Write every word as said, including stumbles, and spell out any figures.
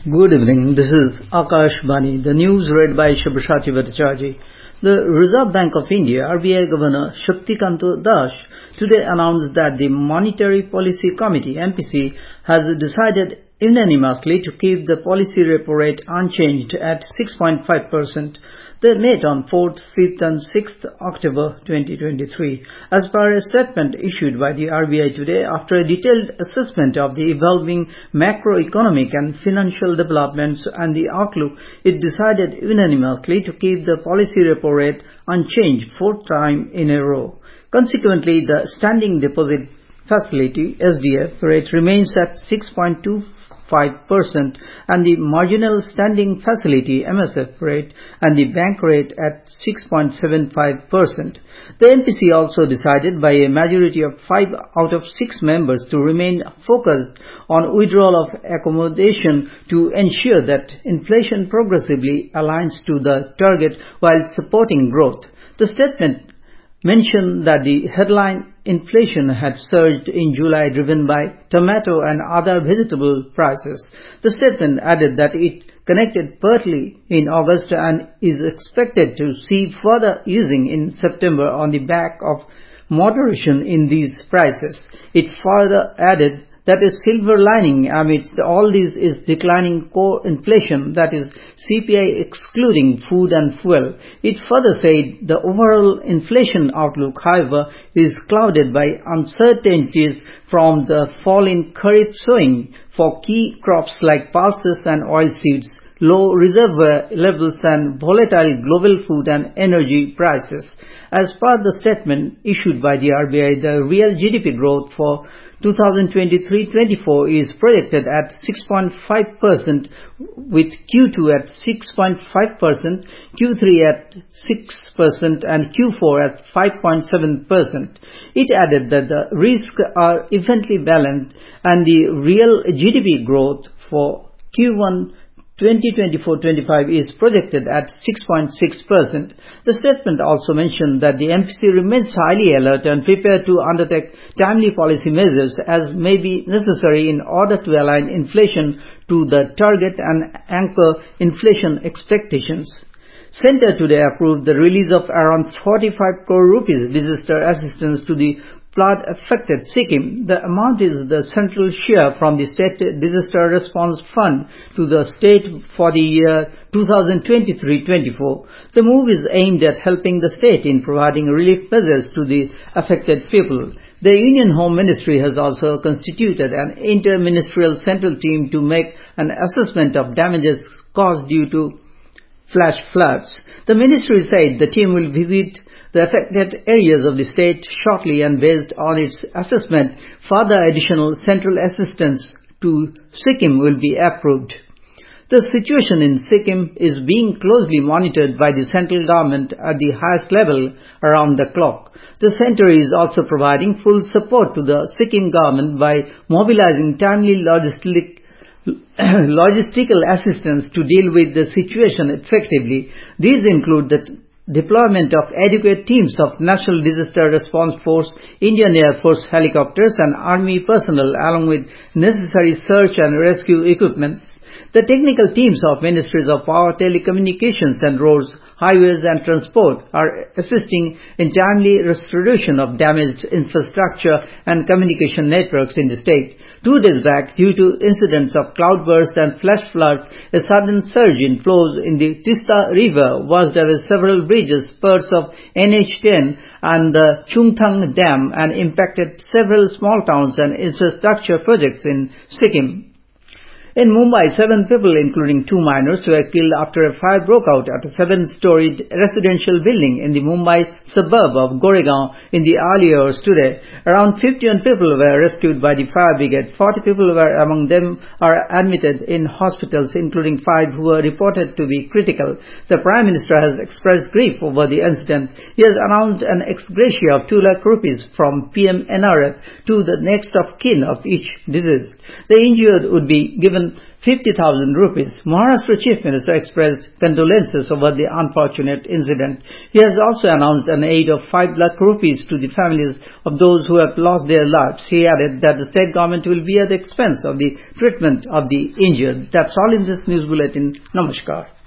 Good evening. This is Akash Bani. The news read by Shabashati Bhattacharjee. The Reserve Bank of India, R B I Governor Shaktikanta Das, today announced that the Monetary Policy Committee, M P C, has decided unanimously to keep the policy repo rate unchanged at six point five percent. They met on fourth, fifth and sixth October twenty twenty-three. As per a statement issued by the R B I today, after a detailed assessment of the evolving macroeconomic and financial developments and the outlook, it decided unanimously to keep the policy repo rate unchanged fourth time in a row. Consequently, the standing deposit facility S D F rate remains at six point two five percent and the marginal standing facility M S F rate and the bank rate at six point seven five percent. The M P C also decided by a majority of five out of six members to remain focused on withdrawal of accommodation to ensure that inflation progressively aligns to the target while supporting growth. The statement mentioned that the headline inflation had surged in July driven by tomato and other vegetable prices. The statement added that it connected partly in August and is expected to see further easing in September on the back of moderation in these prices. It further added that a silver lining amidst all this is declining core inflation, that is C P I excluding food and fuel. It further said the overall inflation outlook, however, is clouded by uncertainties from the fall in kharif sowing for key crops like pulses and oilseeds, low reservoir levels and volatile global food and energy prices. As per the statement issued by the R B I, the real G D P growth for twenty twenty-three twenty-four is projected at six point five percent, with Q two at six point five percent, Q three at six percent and Q four at five point seven percent. It added that the risks are evenly balanced and the real G D P growth for Q one twenty twenty-four twenty-five is projected at six point six percent. The statement also mentioned that the M P C remains highly alert and prepared to undertake timely policy measures as may be necessary in order to align inflation to the target and anchor inflation expectations. Centre today approved the release of around forty-five crore rupees disaster assistance to the flood-affected Sikkim. The amount is the central share from the State Disaster Response Fund to the state for the year twenty twenty-three twenty-four. The move is aimed at helping the state in providing relief measures to the affected people. The Union Home Ministry has also constituted an inter-ministerial central team to make an assessment of damages caused due to flash floods. The ministry said the team will visit the affected areas of the state shortly and based on its assessment, further additional central assistance to Sikkim will be approved. The situation in Sikkim is being closely monitored by the central government at the highest level around the clock. The centre is also providing full support to the Sikkim government by mobilizing timely logistic logistical assistance to deal with the situation effectively. These include the deployment of adequate teams of National Disaster Response Force, Indian Air Force helicopters and Army personnel along with necessary search and rescue equipment. The technical teams of Ministries of Power, Telecommunications and Roads, Highways and Transport are assisting in timely restoration of damaged infrastructure and communication networks in the state. Two days back, due to incidents of cloudburst and flash floods, a sudden surge in flows in the Tista River washed away several bridges, parts of N H ten and the Chungthang Dam and impacted several small towns and infrastructure projects in Sikkim. In Mumbai, seven people, including two minors, were killed after a fire broke out at a seven-storied residential building in the Mumbai suburb of Goregaon in the early hours today. Around fifty-one people were rescued by the fire brigade. forty people were among them are admitted in hospitals, including five who were reported to be critical. The Prime Minister has expressed grief over the incident. He has announced an ex gratia of two lakh rupees from P M N R F to the next of kin of each deceased. The injured would be given given fifty thousand rupees. Maharashtra Chief Minister expressed condolences over the unfortunate incident. He has also announced an aid of five lakh rupees to the families of those who have lost their lives. He added that the state government will be at the expense of the treatment of the injured. That's all in this news bulletin. Namaskar.